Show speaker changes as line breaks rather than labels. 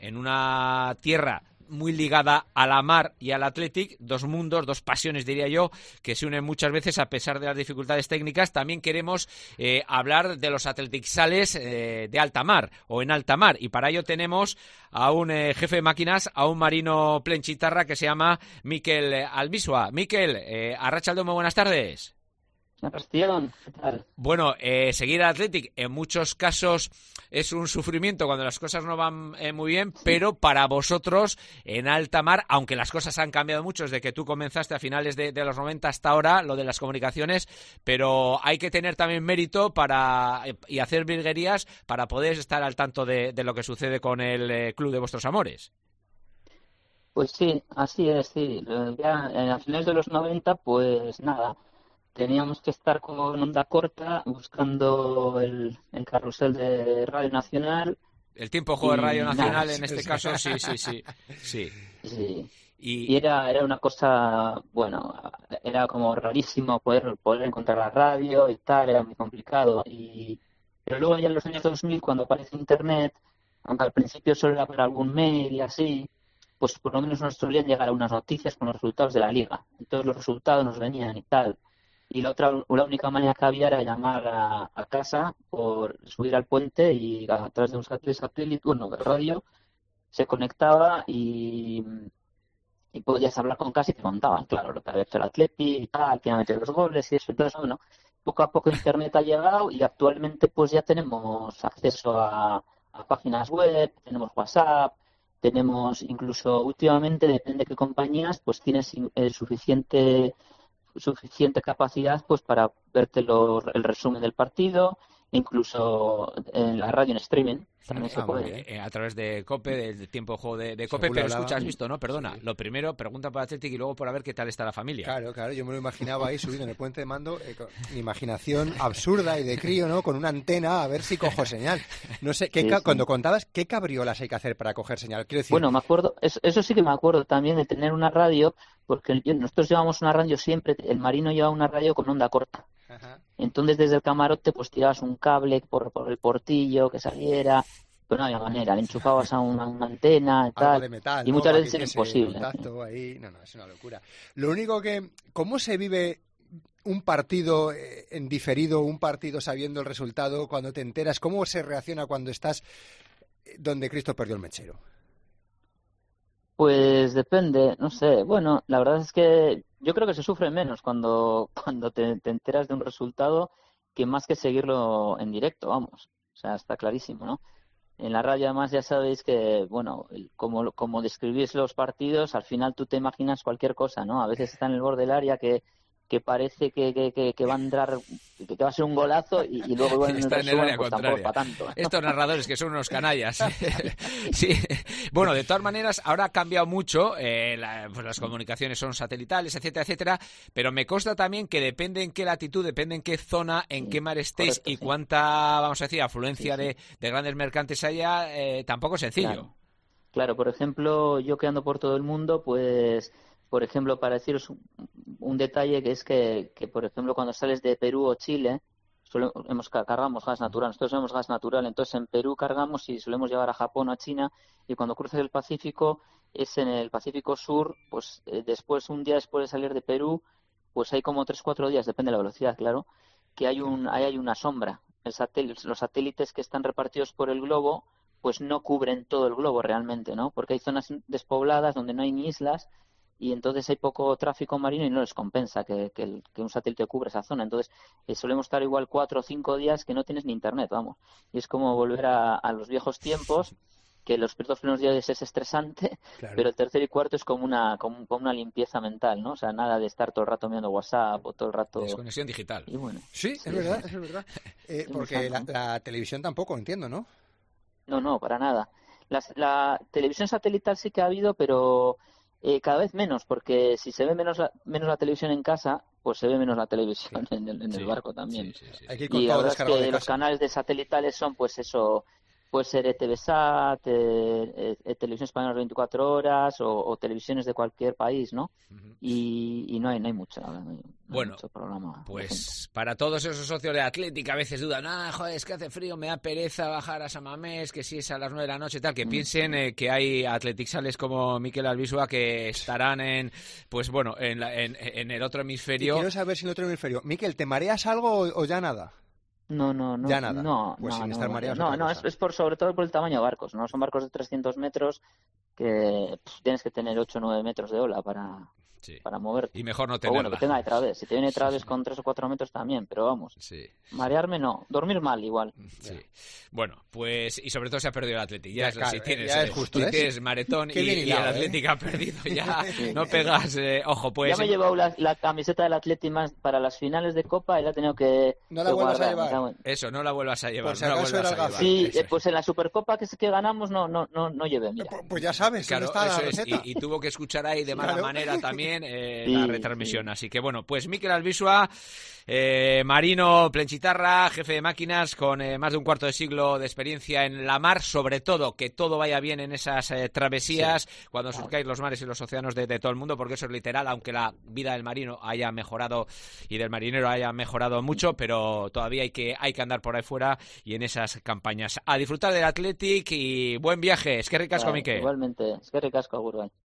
en una tierra muy ligada a la mar y al Athletic, dos mundos, dos pasiones, diría yo, que se unen muchas veces a pesar de las dificultades técnicas. También queremos hablar de los Athleticsales de alta mar o en alta mar, y para ello tenemos a un jefe de máquinas, a un marino plenchitarra que se llama Mikel Albisua. Mikel, arratsaldeon, muy buenas tardes.
Bastión, ¿qué tal?
Bueno, seguir al Athletic en muchos casos es un sufrimiento cuando las cosas no van muy bien, pero para vosotros en alta mar, aunque las cosas han cambiado mucho desde que tú comenzaste a finales de los 90 hasta ahora, lo de las comunicaciones, pero hay que tener también mérito y hacer virguerías para poder estar al tanto de lo que sucede con el club de vuestros amores.
Pues sí, así es, sí. Ya a finales de los 90, pues nada, teníamos que estar con onda corta buscando el carrusel de Radio Nacional.
El tiempo juego de Radio Nacional
Nada,
en este caso, sí.
sí. Y era una cosa, bueno, era como rarísimo poder encontrar la radio y tal, era muy complicado. Pero luego ya en los años 2000, cuando aparece Internet, aunque al principio solo era para algún mail y así, pues por lo menos nos solían llegar a unas noticias con los resultados de la liga. Entonces los resultados nos venían y tal. Y la única manera que había era llamar a casa por subir al puente y a través de un satélite, bueno, de radio, se conectaba y podías hablar con casa y te contaban, claro, lo que había hecho el Atleti y tal, que iba a meter los goles y eso. Entonces, bueno, poco a poco Internet ha llegado y actualmente pues ya tenemos acceso a páginas web, tenemos WhatsApp, tenemos incluso últimamente, depende de qué compañías, pues tienes suficiente capacidad pues para verte el resumen del partido, incluso en la radio en streaming también se puede.
A través de COPE, del tiempo de juego de COPE, pero escucha, has visto, ¿no? Perdona, sí. Lo primero, pregunta por Athletic y luego por a ver qué tal está la familia.
Claro, yo me lo imaginaba ahí subido en el puente de mando, con mi imaginación absurda y de crío, ¿no? Con una antena a ver si cojo señal. No sé, cuando contabas, ¿qué cabriolas hay que hacer para coger señal? Quiero decir...
Bueno, me acuerdo, eso sí que me acuerdo también de tener una radio, porque nosotros llevamos una radio siempre, el marino lleva una radio con onda corta. Ajá. Entonces desde el camarote pues tirabas un cable por el portillo que saliera, pero no había manera, le enchufabas a una antena y tal,
algo de metal,
y
¿no?
muchas veces era imposible.
Contacto, ahí... No, es una locura. Lo único que... ¿Cómo se vive un partido en diferido, un partido sabiendo el resultado, cuando te enteras? ¿Cómo se reacciona cuando estás donde Cristo perdió el mechero?
Pues depende, no sé. Bueno, la verdad es que yo creo que se sufre menos cuando te enteras de un resultado que más que seguirlo en directo, vamos. O sea, está clarísimo, ¿no? En la radio además ya sabéis que, bueno, como describís los partidos, al final tú te imaginas cualquier cosa, ¿no? A veces está en el borde del área que parece que va a entrar, que va a ser un golazo y luego igual
está en el área
pues
contraria.
Para tanto.
Estos narradores que son unos canallas. Sí. Bueno, de todas maneras, ahora ha cambiado mucho, pues las comunicaciones son satelitales, etcétera, pero me consta también que depende en qué latitud, depende en qué zona, en qué mar estéis, correcto, y cuánta, vamos a decir, afluencia de grandes mercantes haya, tampoco es sencillo.
Claro, por ejemplo, yo que ando por todo el mundo, pues... Por ejemplo, para deciros un detalle que es que, por ejemplo, cuando sales de Perú o Chile, cargamos gas natural. Nosotros tenemos gas natural, entonces en Perú cargamos y solemos llevar a Japón o a China, y cuando cruzas el Pacífico, es en el Pacífico Sur, pues un día después de salir de Perú, pues hay como 3-4 días, depende de la velocidad, claro, que hay una sombra. Los satélites que están repartidos por el globo, pues no cubren todo el globo realmente, ¿no? Porque hay zonas despobladas donde no hay ni islas, y entonces hay poco tráfico marino y no les compensa que un satélite cubra esa zona. Entonces solemos estar igual 4 o 5 días que no tienes ni internet, vamos. Y es como volver a los viejos tiempos, que los dos primeros días es estresante, claro, pero el tercer y cuarto es como una limpieza mental, ¿no? O sea, nada de estar todo el rato mirando WhatsApp o todo el rato...
Desconexión digital.
Y bueno,
sí, es verdad. Porque la televisión tampoco, entiendo, ¿no?
No, para nada. La televisión satelital sí que ha habido, pero... cada vez menos, porque si se ve menos la televisión en casa, pues se ve menos la televisión en el barco también.
Sí. Hay que ir con
y
todo
la verdad es que los
casa.
canales de satelitales son, pues eso, puede ser ETVSat, Televisión Española 24 horas o televisiones de cualquier país, ¿no? Uh-huh. Y no hay mucho, no
Bueno,
mucho programa.
Pues para todos esos socios de Athletic a veces dudan, joder, es que hace frío, me da pereza bajar a San Mamés, que si es a las 9 de la noche y tal, que piensen que hay atletixales como Mikel Albisua que estarán en el otro hemisferio.
Y quiero saber si en el otro hemisferio. Mikel, ¿te mareas algo o ya nada?
No.
Ya nada.
No,
pues sin
no,
estar mareado.
No, es sobre todo por el tamaño de barcos, ¿no? Son barcos de 300 metros que tienes que tener 8 o 9 metros de ola para moverte.
Y mejor no
O
tenerla.
bueno, que tenga detrás. Si te viene detrás con 3 o 4 metros también, pero vamos.
Sí.
Marearme no. Dormir mal igual.
Sí. Bueno, pues y sobre todo se ha perdido el Athletic. Ya
es justo,
si tienes maretón y el Athletic ha perdido, ya no pegas. Ojo, pues.
Ya me he llevado la camiseta del Athletic más para las finales de Copa y la he tenido que.
No la vuelvas a llevar.
Eso, no la vuelvas a llevar.
Por si acaso era el gafe.
Sí, pues en la Supercopa que ganamos no llevé, mira.
Pues ya sabes,
claro,
¿dónde está la
eso
receta?
y tuvo que escuchar ahí de mala manera también la retransmisión.
Sí.
Así que bueno, pues Mikel Albisua, marino Plenchitarra, jefe de máquinas con más de un cuarto de siglo de experiencia en la mar, sobre todo que todo vaya bien en esas travesías, cuando surcáis los mares y los océanos de todo el mundo, porque eso es literal, aunque la vida del marino haya mejorado y del marinero haya mejorado mucho, pero todavía hay que andar por ahí fuera y en esas campañas. A disfrutar del Athletic y buen viaje. Eskerrik asko, Mikel.
Igualmente, eskerrik asko, Agur.